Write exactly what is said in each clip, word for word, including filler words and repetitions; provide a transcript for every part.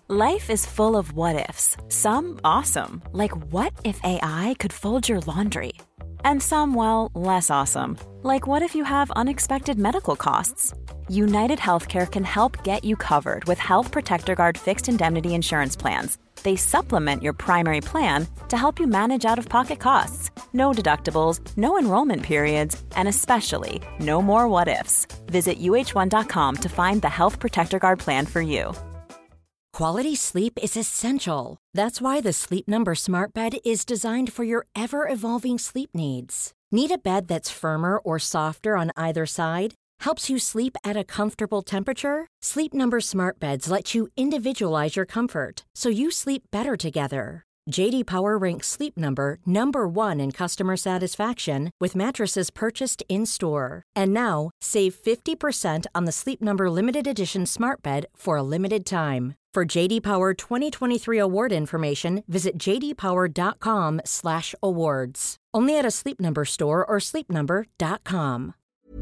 Life is full of what-ifs. Some awesome, like what if A I could fold your laundry? And some, well, less awesome, like what if you have unexpected medical costs? United Healthcare can help get you covered with Health Protector Guard fixed indemnity insurance plans. They supplement your primary plan to help you manage out-of-pocket costs. No deductibles, no enrollment periods, and especially no more what-ifs. Visit U H one dot com to find the Health Protector Guard plan for you. Quality sleep is essential. That's why the Sleep Number Smart Bed is designed for your ever-evolving sleep needs. Need a bed that's firmer or softer on either side? Helps you sleep at a comfortable temperature? Sleep Number Smart Beds let you individualize your comfort so you sleep better together. J D Power ranks Sleep Number number one in customer satisfaction with mattresses purchased in-store. And now, save fifty percent on the Sleep Number Limited Edition Smart Bed for a limited time. For J D Power twenty twenty-three award information, visit j d power dot com slash awards. Only at a Sleep Number store or sleep number dot com.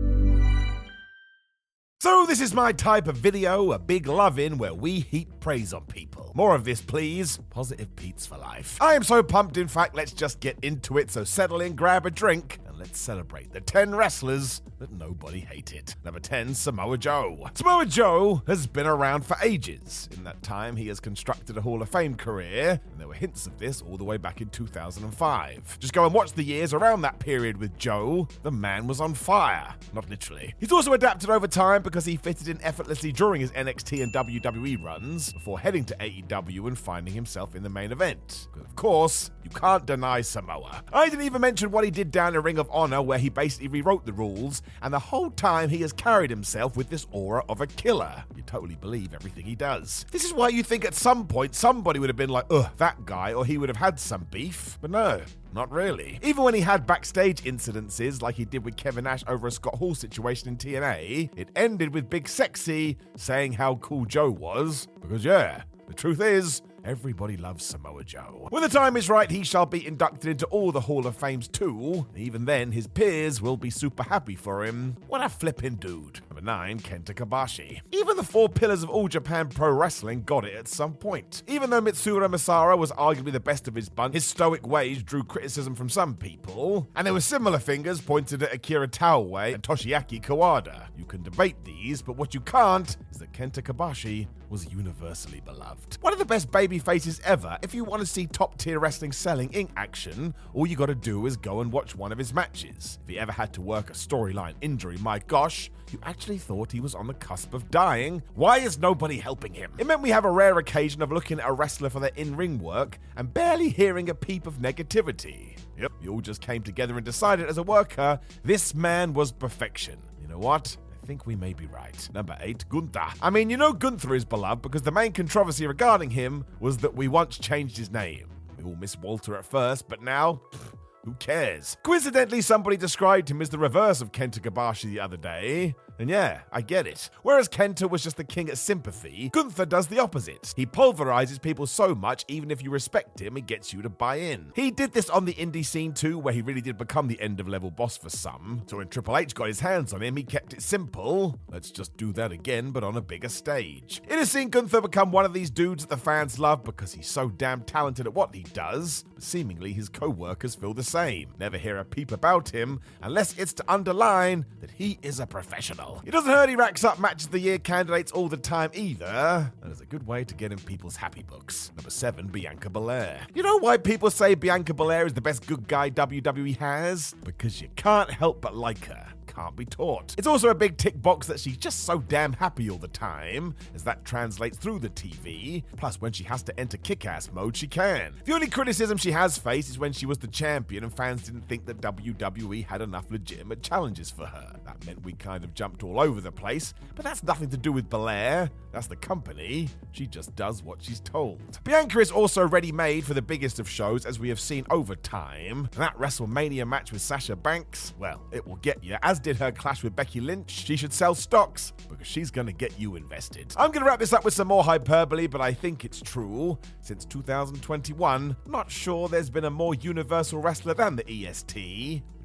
So this is my type of video, a big love-in where we heap praise on people. More of this, please. Positive Pete's for life. I am so pumped, in fact, let's just get into it, so settle in, grab a drink, and let's celebrate the ten wrestlers that nobody hated. Number ten, Samoa Joe. Samoa Joe has been around for ages. In that time, he has constructed a Hall of Fame career, and there were hints of this all the way back in two thousand five. Just go and watch the years around that period with Joe. The man was on fire. Not literally. He's also adapted over time because he fitted in effortlessly during his N X T and W W E runs before heading to A E W and finding himself in the main event. But of course, you can't deny Samoa. I didn't even mention what he did down in Ring of Honor, where he basically rewrote the rules, and the whole time he has carried himself with this aura of a killer. You totally believe everything he does. This is why you think at some point somebody would have been like, ugh, that guy, or he would have had some beef. But no. Not really. Even when he had backstage incidences like he did with Kevin Nash over a Scott Hall situation in T N A, it ended with Big Sexy saying how cool Joe was. Because yeah, the truth is, everybody loves Samoa Joe. When the time is right, he shall be inducted into all the Hall of Fames too. Even then, his peers will be super happy for him. What a flippin' dude. Number nine, Kenta Kobashi. Even the four pillars of All Japan Pro Wrestling got it at some point. Even though Mitsuru Masara was arguably the best of his bunch, his stoic ways drew criticism from some people, and there were similar fingers pointed at Akira Taue and Toshiaki Kawada. You can debate these, but what you can't is that Kenta Kobashi was universally beloved. One of the best baby faces ever. If you want to see top-tier wrestling selling in action, all you gotta do is go and watch one of his matches. If he ever had to work a storyline injury, my gosh, you actually thought he was on the cusp of dying. Why is nobody helping him? It meant we have a rare occasion of looking at a wrestler for their in-ring work and barely hearing a peep of negativity. Yep, you all just came together and decided as a worker, this man was perfection. You know what? I think we may be right. Number eight, Gunther. I mean, you know Gunther is beloved because the main controversy regarding him was that we once changed his name. We all missed Walter at first, but now, pff, who cares? Coincidentally, somebody described him as the reverse of Kenta Kobashi the other day. And yeah, I get it. Whereas Kenta was just the king at sympathy, Gunther does the opposite. He pulverizes people so much, even if you respect him, it gets you to buy in. He did this on the indie scene too, where he really did become the end-of-level boss for some. So when Triple H got his hands on him, he kept it simple. Let's just do that again, but on a bigger stage. It has seen Gunther become one of these dudes that the fans love because he's so damn talented at what he does, but seemingly his co-workers feel the same. Never hear a peep about him, unless it's to underline that he is a professional. It doesn't hurt he racks up Match of the Year candidates all the time either. That is a good way to get in people's happy books. Number seven, Bianca Belair. You know why people say Bianca Belair is the best good guy W W E has? Because you can't help but like her. Can't be taught. It's also a big tick box that she's just so damn happy all the time, as that translates through the T V. Plus, when she has to enter kick-ass mode, she can. The only criticism she has faced is when she was the champion and fans didn't think that W W E had enough legitimate challenges for her. That meant we kind of jumped all over the place, but that's nothing to do with Belair. That's the company. She just does what she's told. Bianca is also ready-made for the biggest of shows, as we have seen over time. And that WrestleMania match with Sasha Banks, well, it will get you, as did her clash with Becky Lynch. She should sell stocks because she's going to get you invested. I'm going to wrap this up with some more hyperbole, but I think it's true. Since two thousand twenty-one, not sure there's been a more universal wrestler than the E S T.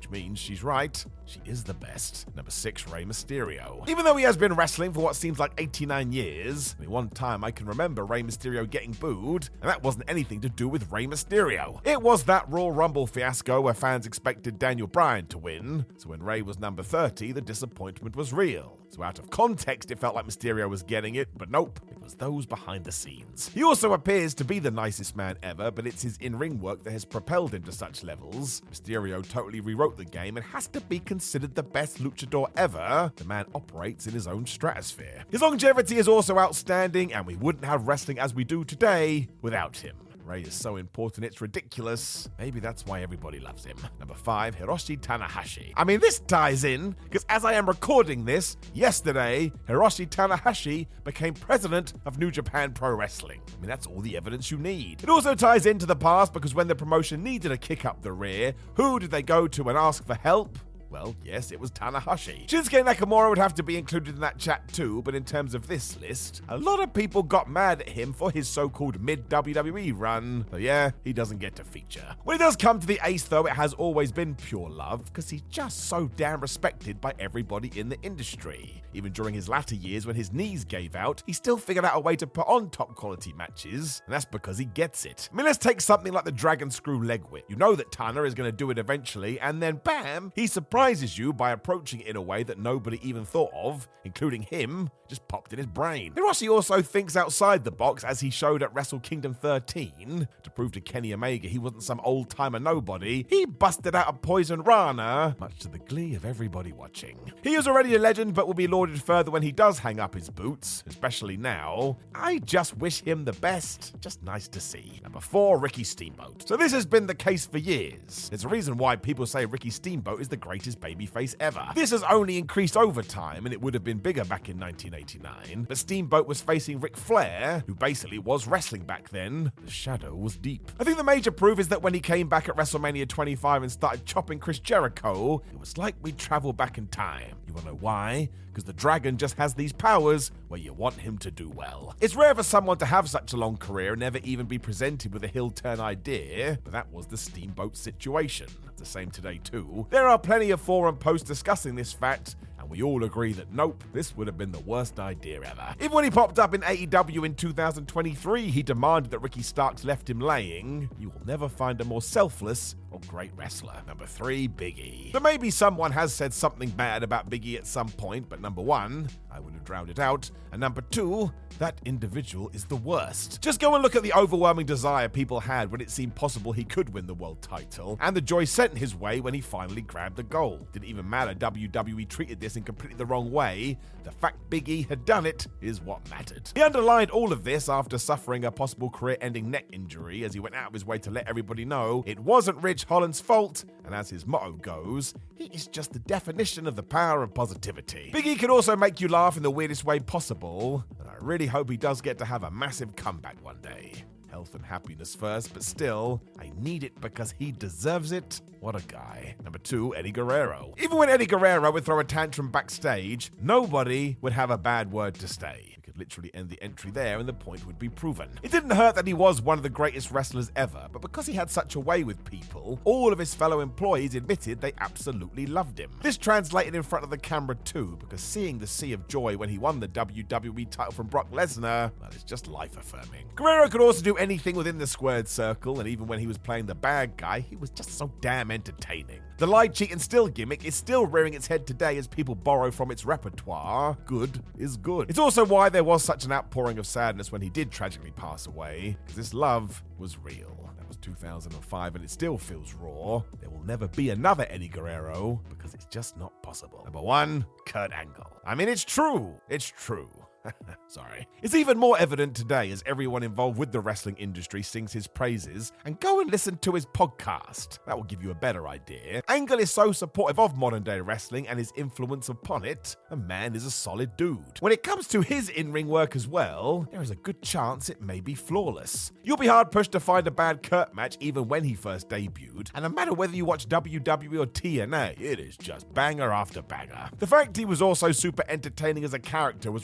which means she's right. She is the best. Number six, Rey Mysterio. Even though he has been wrestling for what seems like eighty-nine years, I mean, one time I can remember Rey Mysterio getting booed, and that wasn't anything to do with Rey Mysterio. It was that Royal Rumble fiasco where fans expected Daniel Bryan to win, so when Rey was number thirty, the disappointment was real. So out of context, it felt like Mysterio was getting it, but nope, it was those behind the scenes. He also appears to be the nicest man ever, but it's his in-ring work that has propelled him to such levels. Mysterio totally rewrote the game and has to be considered the best luchador ever. The man operates in his own stratosphere. His longevity is also outstanding, and we wouldn't have wrestling as we do today without him. Rey is so important, it's ridiculous. Maybe that's why everybody loves him. Number five, Hiroshi Tanahashi. I mean, this ties in, because as I am recording this, yesterday, Hiroshi Tanahashi became president of New Japan Pro Wrestling. I mean, that's all the evidence you need. It also ties into the past, because when the promotion needed a kick up the rear, who did they go to and ask for help? Well, yes, it was Tanahashi. Shinsuke Nakamura would have to be included in that chat too, but in terms of this list, a lot of people got mad at him for his so-called mid-W W E run. So yeah, he doesn't get to feature. When it does come to the ace though, it has always been pure love, because he's just so damn respected by everybody in the industry. Even during his latter years when his knees gave out, he still figured out a way to put on top quality matches, and that's because he gets it. I mean, let's take something like the Dragon Screw Leg Whip. You know that Tana is going to do it eventually, and then bam, he surprises you by approaching it in a way that nobody even thought of, including him, just popped in his brain. Hiroshi also thinks outside the box, as he showed at Wrestle Kingdom thirteen. To prove to Kenny Omega he wasn't some old-timer nobody, he busted out a Poison Rana, much to the glee of everybody watching. He is already a legend, but will be lauded further when he does hang up his boots, especially now. I just wish him the best. Just nice to see. Number four, Ricky Steamboat. So this has been the case for years. There's a reason why people say Ricky Steamboat is the greatest babyface ever. This has only increased over time, and it would have been bigger back in nineteen eighty-nine, but Steamboat was facing Ric Flair, who basically was wrestling back then. The shadow was deep. I think the major proof is that when he came back at WrestleMania twenty-five and started chopping Chris Jericho, it was like we traveled back in time. You wanna know why? Because the Dragon just has these powers where you want him to do well. It's rare for someone to have such a long career and never even be presented with a heel turn idea, but that was the Steamboat situation. It's the same today too. There are plenty of forum posts discussing this fact, and we all agree that nope, this would have been the worst idea ever. Even when he popped up in A E W in two thousand twenty-three, he demanded that Ricky Starks left him laying. You will never find a more selfless or great wrestler. Number three, Big E. So maybe someone has said something bad about Big E at some point, but number one, I would have drowned it out, and number two, that individual is the worst. Just go and look at the overwhelming desire people had when it seemed possible he could win the world title, and the joy sent his way when he finally grabbed the gold. Didn't even matter W W E treated this in completely the wrong way. The fact Big E had done it is what mattered. He underlined all of this after suffering a possible career-ending neck injury, as he went out of his way to let everybody know it wasn't Ridge Holland's fault, and as his motto goes, he is just the definition of the power of positivity. Big E can also make you laugh in the weirdest way possible, and I really hope he does get to have a massive comeback one day. Health and happiness first, but still, I need it because he deserves it. What a guy. Number two, Eddie Guerrero. Even when Eddie Guerrero would throw a tantrum backstage, nobody would have a bad word to say. You could literally end the entry there and the point would be proven. It didn't hurt that he was one of the greatest wrestlers ever, but because he had such a way with people, all of his fellow employees admitted they absolutely loved him. This translated in front of the camera too, because seeing the sea of joy when he won the W W E title from Brock Lesnar, well, it's just life-affirming. Guerrero could also do anything within the squared circle, and even when he was playing the bad guy, he was just so damn entertaining. The lie, cheat, and steal gimmick is still rearing its head today as people borrow from its repertoire. Good is good. It's also why there was such an outpouring of sadness when he did tragically pass away, because this love was real. That was two thousand five and it still feels raw. There will never be another Eddie Guerrero, because it's just not possible. Number one, Kurt Angle. I mean, it's true. It's true. Sorry. It's even more evident today as everyone involved with the wrestling industry sings his praises, and go and listen to his podcast. That will give you a better idea. Angle is so supportive of modern day wrestling and his influence upon it. The man is a solid dude. When it comes to his in-ring work as well, there is a good chance it may be flawless. You'll be hard pushed to find a bad Kurt match even when he first debuted, and no matter whether you watch W W E or T N A, it is just banger after banger. The fact he was also super entertaining as a character was ridiculous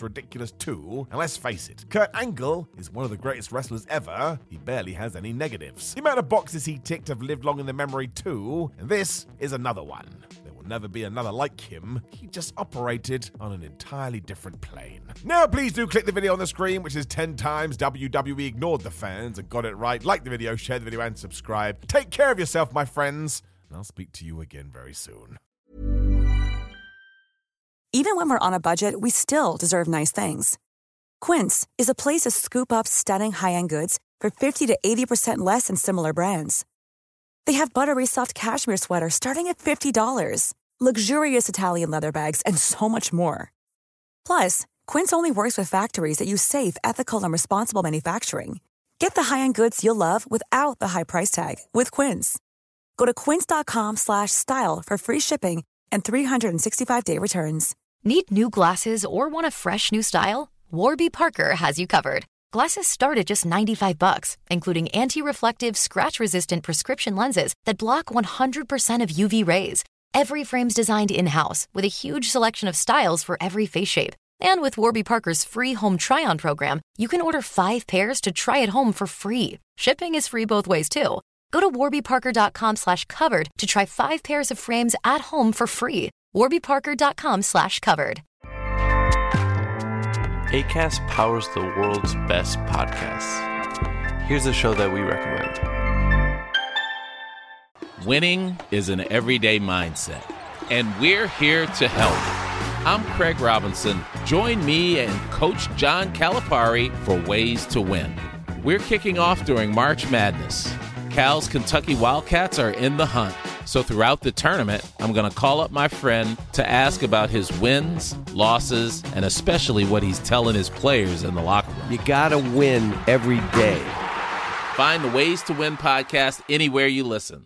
Brothers two, and let's face it, Kurt Angle is one of the greatest wrestlers ever. He barely has any negatives. The amount of boxes he ticked have lived long in the memory too, and this is another one. There will never be another like him. He just operated on an entirely different plane. Now please do click the video on the screen, which is ten times W W E ignored the fans and got it right. Like the video, share the video, and subscribe. Take care of yourself, my friends, and I'll speak to you again very soon. Even when we're on a budget, we still deserve nice things. Quince is a place to scoop up stunning high-end goods for fifty to eighty percent less than similar brands. They have buttery soft cashmere sweaters starting at fifty dollars, luxurious Italian leather bags, and so much more. Plus, Quince only works with factories that use safe, ethical, and responsible manufacturing. Get the high-end goods you'll love without the high price tag with Quince. Go to quince.com slash style for free shipping and three sixty-five day returns. Need new glasses or want a fresh new style? Warby Parker has you covered. Glasses start at just ninety-five bucks, including anti-reflective, scratch-resistant prescription lenses that block one hundred percent of U V rays. Every frame's designed in-house with a huge selection of styles for every face shape. And with Warby Parker's free home try-on program, you can order five pairs to try at home for free. Shipping is free both ways, too. Go to warbyparker.com slash covered to try five pairs of frames at home for free. warbyparker.com slash covered. Acast powers the world's best podcasts. Here's a show that we recommend. Winning is an everyday mindset, and we're here to help. I'm Craig Robinson. Join me and Coach John Calipari for Ways to Win. We're kicking off during March Madness. Cal's Kentucky Wildcats are in the hunt. So throughout the tournament, I'm going to call up my friend to ask about his wins, losses, and especially what he's telling his players in the locker room. You got to win every day. Find the Ways to Win podcast anywhere you listen.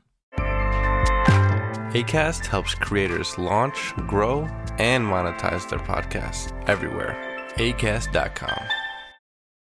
Acast helps creators launch, grow, and monetize their podcasts everywhere. acast dot com.